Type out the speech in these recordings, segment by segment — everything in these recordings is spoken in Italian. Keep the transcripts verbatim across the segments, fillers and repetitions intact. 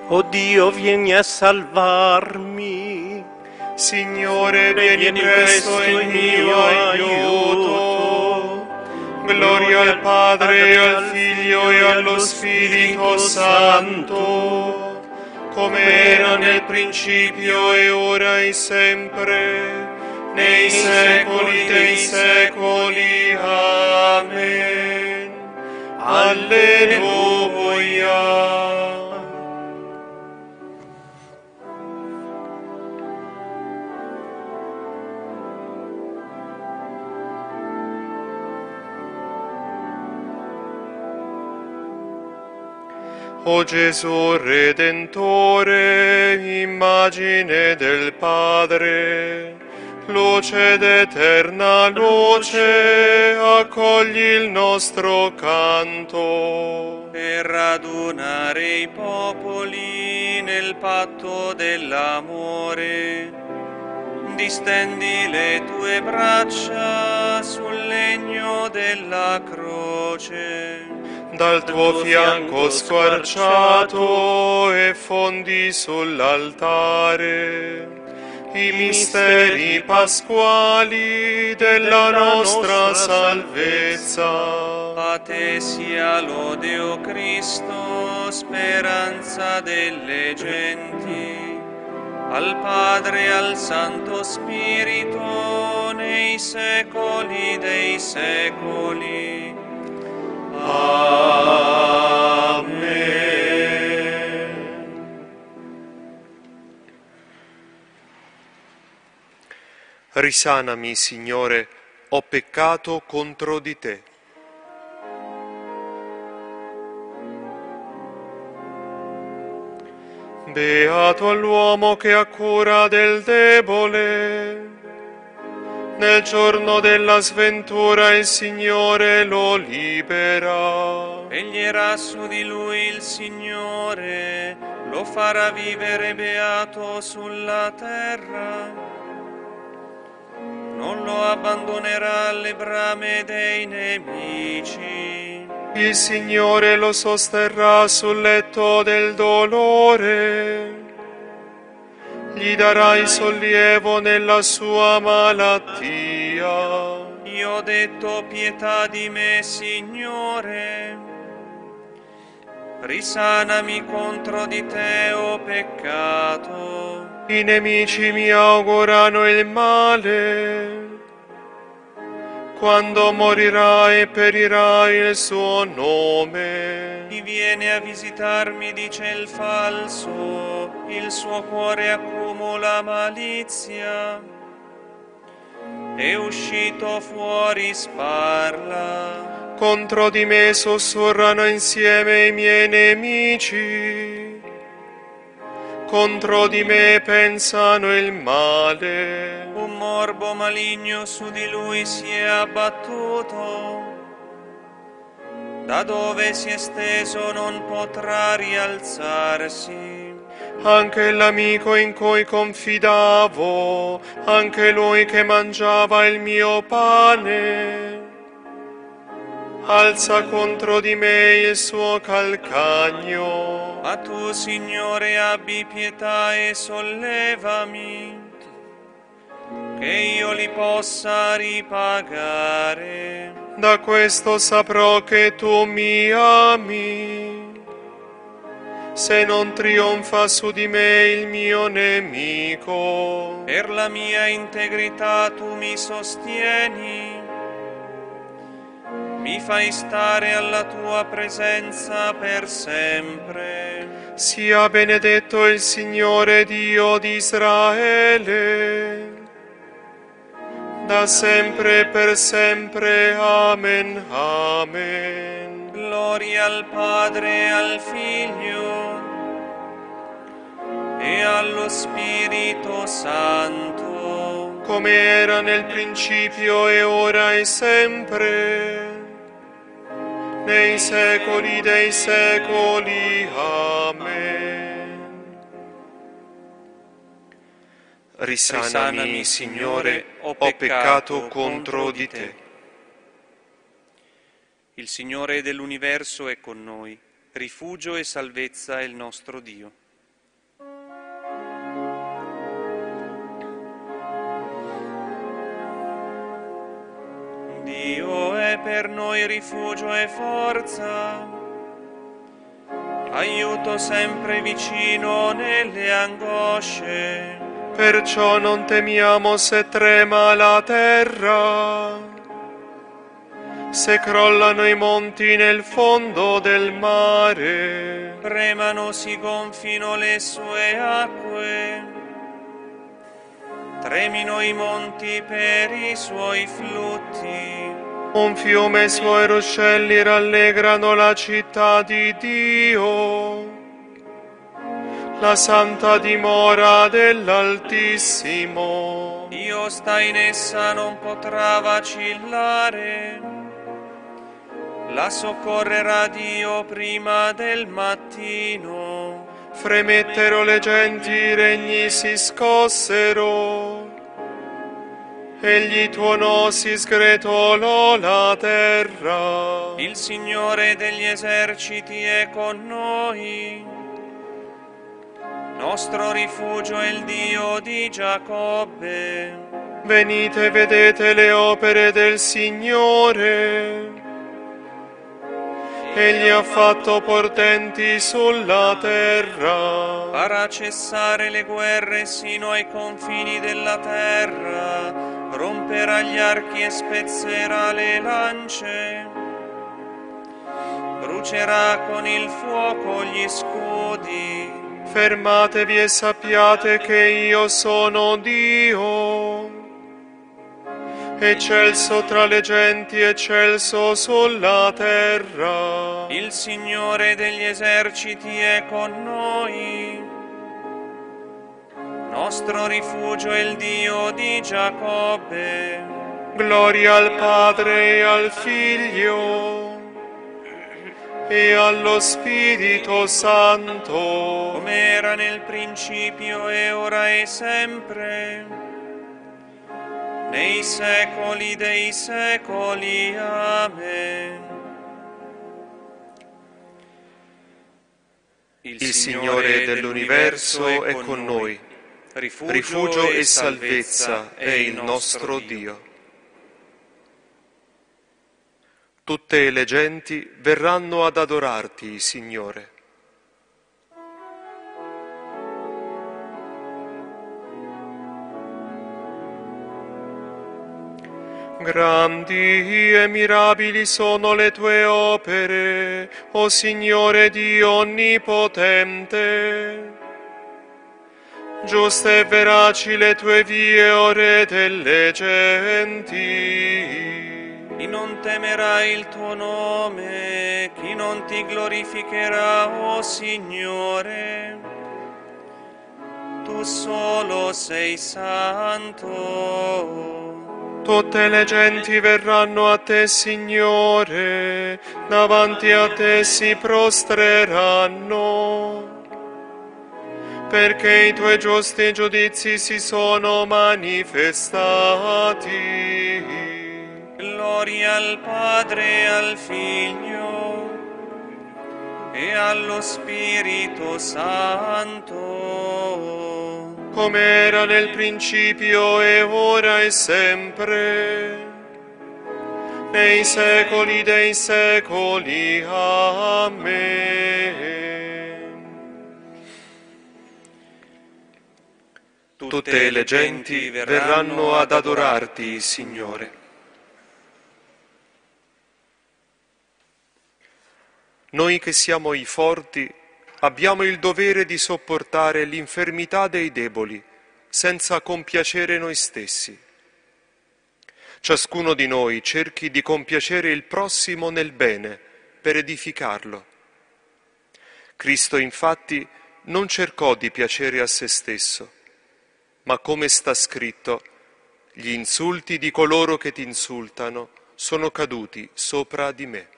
O Dio, vieni a salvarmi. Signore, vieni presto in mio aiuto. Gloria al Padre, al Figlio e allo Spirito Santo, come era nel principio e ora e sempre, nei secoli dei secoli. Amen. Alleluia. O Gesù Redentore, immagine del Padre, luce d'eterna luce, accogli il nostro canto. Per radunare i popoli nel patto dell'amore, distendi le tue braccia sul legno della croce. Dal tuo fianco squarciato e fondi sull'altare i misteri pasquali della nostra salvezza. A te sia lode, o Cristo, speranza delle genti, al Padre e al Santo Spirito, nei secoli dei secoli. Amen. Risanami, Signore, ho peccato contro di te. Beato l'uomo che ha cura del debole. Nel giorno della sventura il Signore lo libera. Veglierà su di lui il Signore, lo farà vivere beato sulla terra. Non lo abbandonerà alle brame dei nemici. Il Signore lo sosterrà sul letto del dolore. Gli darai sollievo nella sua malattia. Io ho detto: pietà di me, Signore. Risanami, contro di te ho peccato. I nemici mi augurano il male. Quando morirà e perirà il suo nome. Chi viene a visitarmi dice il falso, il suo cuore accumula malizia. È uscito fuori sparla. Contro di me sussurrano insieme i miei nemici. Contro di me pensano il male. Un morbo maligno su di lui si è abbattuto. Da dove si è steso non potrà rialzarsi. Anche l'amico in cui confidavo, anche lui che mangiava il mio pane, alza contro di me il suo calcagno. Ma tu, Signore, abbi pietà e sollevami, che io li possa ripagare. Da questo saprò che tu mi ami, se non trionfa su di me il mio nemico. Per la mia integrità tu mi sostieni, mi fai stare alla tua presenza per sempre. Sia benedetto il Signore Dio di Israele, da sempre e per sempre. Amen. Amen. Gloria al Padre e al Figlio e allo Spirito Santo, come era nel principio e ora e sempre, nei secoli dei secoli. Amen. Risanami, Signore, ho peccato contro di te. Il Signore dell'universo è con noi, rifugio e salvezza è il nostro Dio. Dio è per noi rifugio e forza, aiuto sempre vicino nelle angosce. Perciò non temiamo se trema la terra, se crollano i monti nel fondo del mare, Tremano, si gonfino le sue acque, tremino i monti per i suoi flutti. un fiume e i suoi ruscelli rallegrano la città di Dio, la santa dimora dell'Altissimo. Dio sta in essa, non potrà vacillare, la soccorrerà Dio prima del mattino. Fremettero le genti, i regni si scossero, egli tuonò, si sgretolò la terra. Il Signore degli eserciti è con noi, nostro rifugio è il Dio di Giacobbe. Venite e vedete le opere del Signore, egli ha fatto portenti sulla terra. Farà cessare le guerre sino ai confini della terra, romperà gli archi e spezzerà le lance, brucerà con il fuoco gli scudi. Fermatevi e sappiate che io sono Dio, eccelso tra le genti, eccelso sulla terra. Il Signore degli eserciti è con noi, nostro rifugio è il Dio di Giacobbe. Gloria al Padre e al Figlio e allo Spirito Santo, come era nel principio e ora e sempre, nei secoli dei secoli. Amen. Il Signore dell'universo è con noi, rifugio e salvezza è il nostro Dio. Tutte le genti verranno ad adorarti, Signore. Grandi e mirabili sono le tue opere, o Signore Dio onnipotente. Giuste e veraci le tue vie, o Re delle genti. Chi non temerà il tuo nome, chi non ti glorificherà, o Signore? Tu solo sei santo. Tutte le genti verranno a te, Signore, davanti a te si prostreranno, perché i tuoi giusti giudizi si sono manifestati. Gloria al Padre e al Figlio e allo Spirito Santo, come era nel principio e ora e sempre, nei secoli dei secoli. Amen. Tutte le genti verranno ad adorarti, Signore. Noi che siamo i forti abbiamo il dovere di sopportare l'infermità dei deboli senza compiacere noi stessi. Ciascuno di noi cerchi di compiacere il prossimo nel bene per edificarlo. Cristo infatti non cercò di piacere a se stesso, ma come sta scritto, gli insulti di coloro che ti insultano sono caduti sopra di me.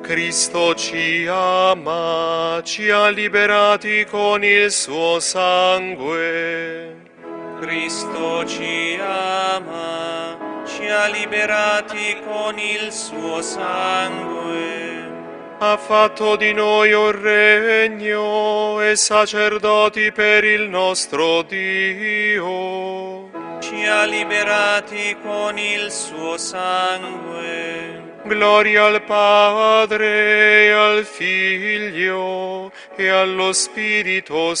Cristo ci ama, ci ha liberati con il suo sangue. Cristo ci ama, ci ha liberati con il suo sangue. Ha fatto di noi un regno e sacerdoti per il nostro Dio. Ci ha liberati con il suo sangue. Gloria al Padre, e al Figlio, e allo Spirito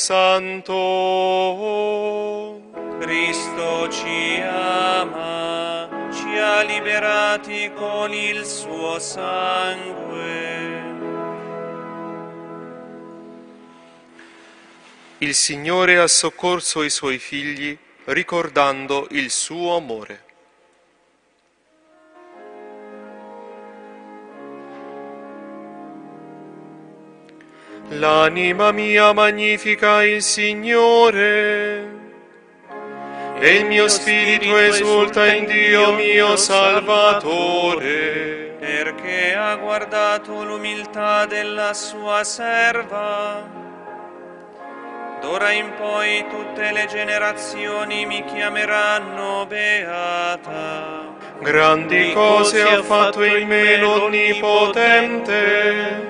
Santo. Cristo ci ama, ci ha liberati con il suo sangue. Il Signore ha soccorso i suoi figli, ricordando il suo amore. L'anima mia magnifica il Signore, e il mio spirito esulta in Dio mio Salvatore, perché ha guardato l'umiltà della sua serva. D'ora in poi tutte le generazioni mi chiameranno beata. Grandi cose ha fatto in me l'Onnipotente,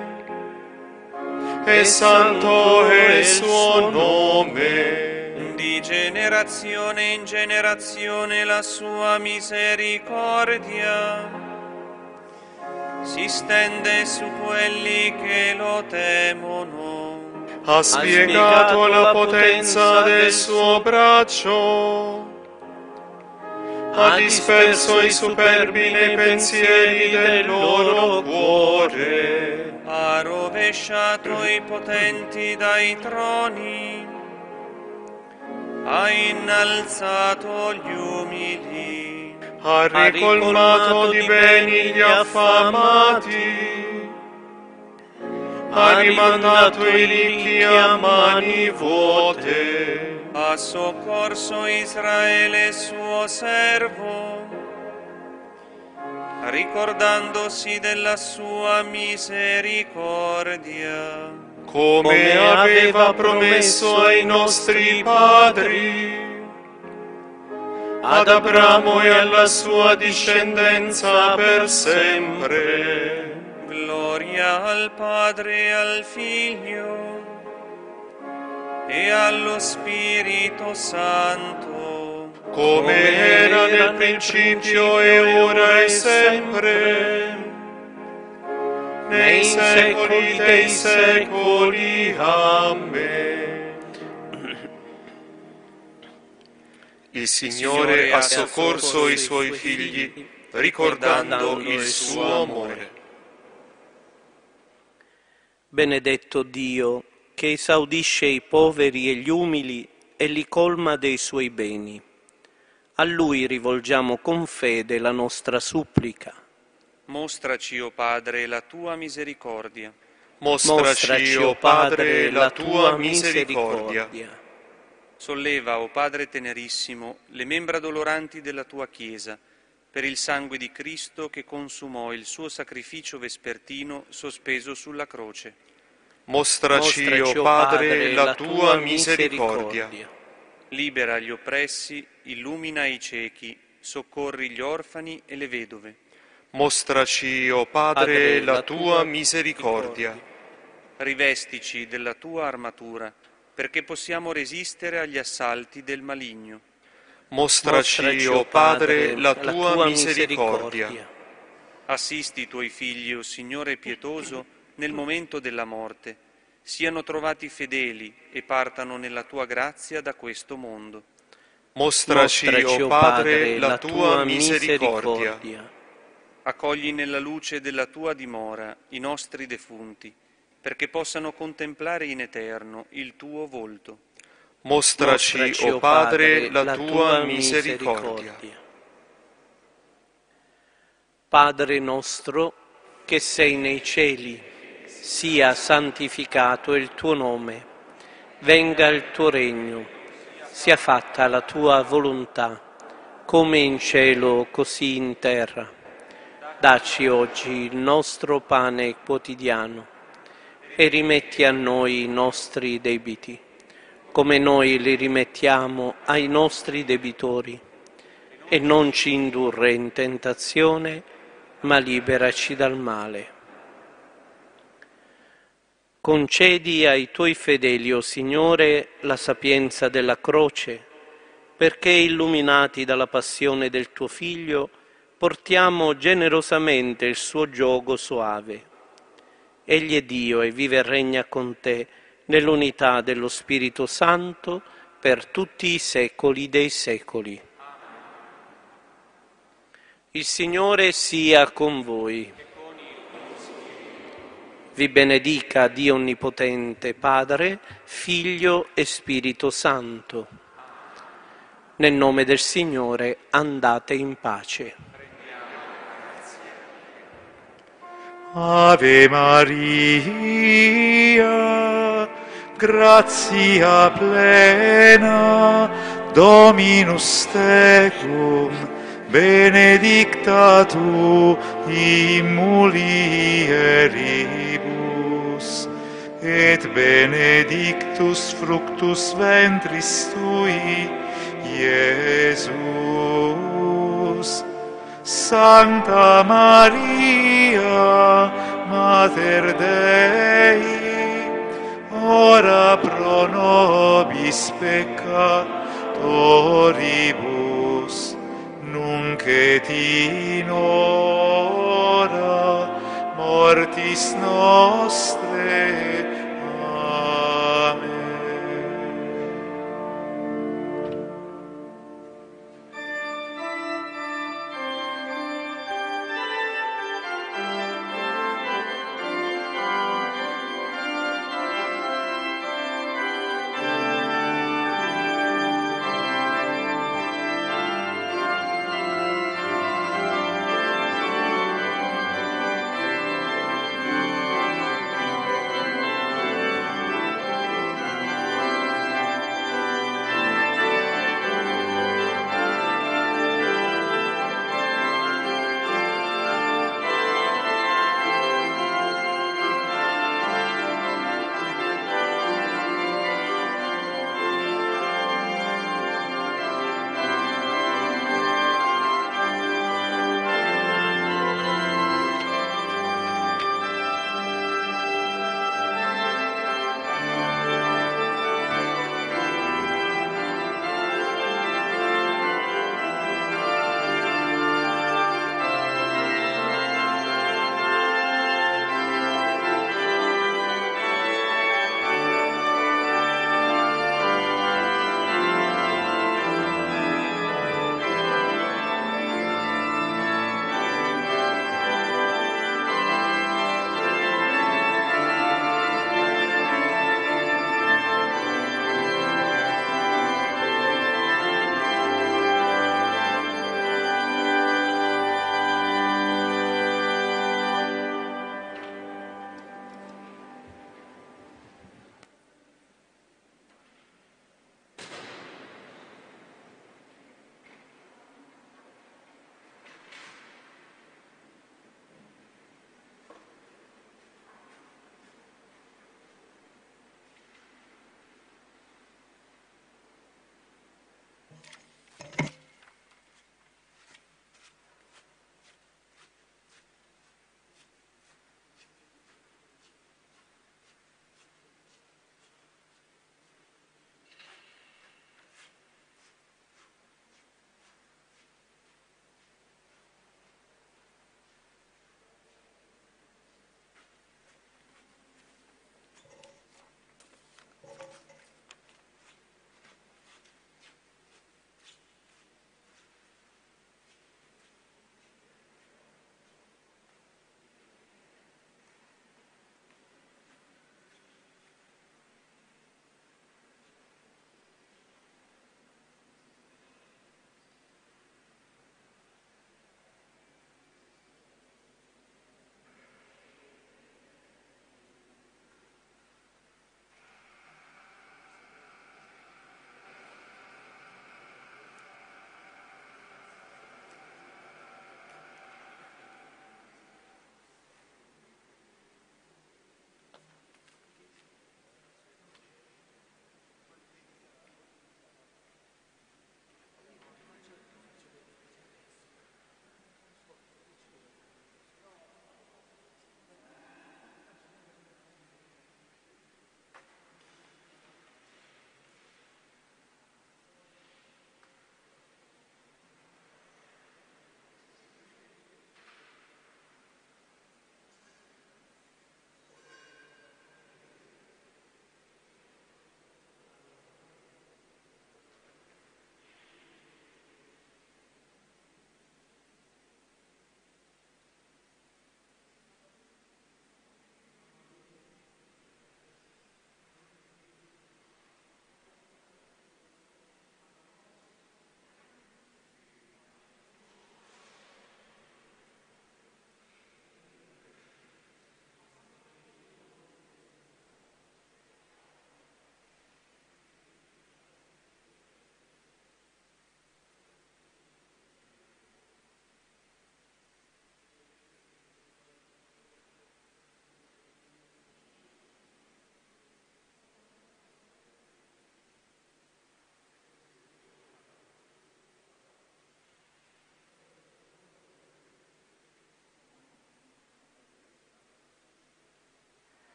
e santo è il suo nome. Di generazione in generazione la sua misericordia si stende su quelli che lo temono. Ha spiegato la potenza del suo braccio, ha disperso i superbi nei pensieri del loro cuore. Ha rovesciato i potenti dai troni, ha innalzato gli umili, Ha ricolmato di beni gli affamati, ha rimandato i ricchi a mani vuote. ha soccorso Israele suo servo, ricordandosi della sua misericordia, come aveva promesso ai nostri padri, ad Abramo e alla sua discendenza per sempre. Gloria al Padre e al Figlio e allo Spirito Santo, come era nel principio e ora e sempre, nei secoli dei secoli. Amen. Il Signore ha soccorso i suoi figli, ricordando il suo amore. Benedetto Dio, che esaudisce i poveri e gli umili e li colma dei suoi beni. A Lui rivolgiamo con fede la nostra supplica. mostraci, o Padre, la tua misericordia. Mostraci, o Padre, la tua misericordia. Solleva, o Padre tenerissimo, le membra doloranti della tua Chiesa, per il sangue di Cristo che consumò il suo sacrificio vespertino sospeso sulla croce. Mostraci, o Padre, la tua misericordia. Libera gli oppressi, illumina i ciechi, soccorri gli orfani e le vedove. Mostraci, o Padre, la tua misericordia. Rivestici della tua armatura, perché possiamo resistere agli assalti del maligno. Mostraci, o Padre, la tua misericordia. Assisti i tuoi figli, o Signore pietoso, nel momento della morte, siano trovati fedeli e partano nella tua grazia da questo mondo. Mostraci, o Padre, la tua misericordia. Accogli nella luce della tua dimora i nostri defunti, perché possano contemplare in eterno il tuo volto. Mostraci, o Padre, la tua misericordia. Padre nostro, che sei nei cieli, sia santificato il tuo nome, venga il tuo regno, sia fatta la tua volontà, come in cielo così in terra. Dacci oggi il nostro pane quotidiano e rimetti a noi i nostri debiti, come noi li rimettiamo ai nostri debitori. E non ci indurre in tentazione, ma liberaci dal male. Concedi ai tuoi fedeli, o Signore, la sapienza della croce, perché illuminati dalla passione del tuo Figlio, portiamo generosamente il suo giogo soave. Egli è Dio e vive e regna con te nell'unità dello Spirito Santo per tutti i secoli dei secoli. Il Signore sia con voi. Vi benedica Dio Onnipotente, Padre, Figlio e Spirito Santo. Nel nome del Signore andate in pace. Ave Maria, gratia plena, Dominus tecum, benedicta tu in mulieribus, et benedictus fructus ventris tui, Iesus. Santa Maria, Mater Dei, ora pro nobis peccatoribus, nunc et in hora mortis nostre.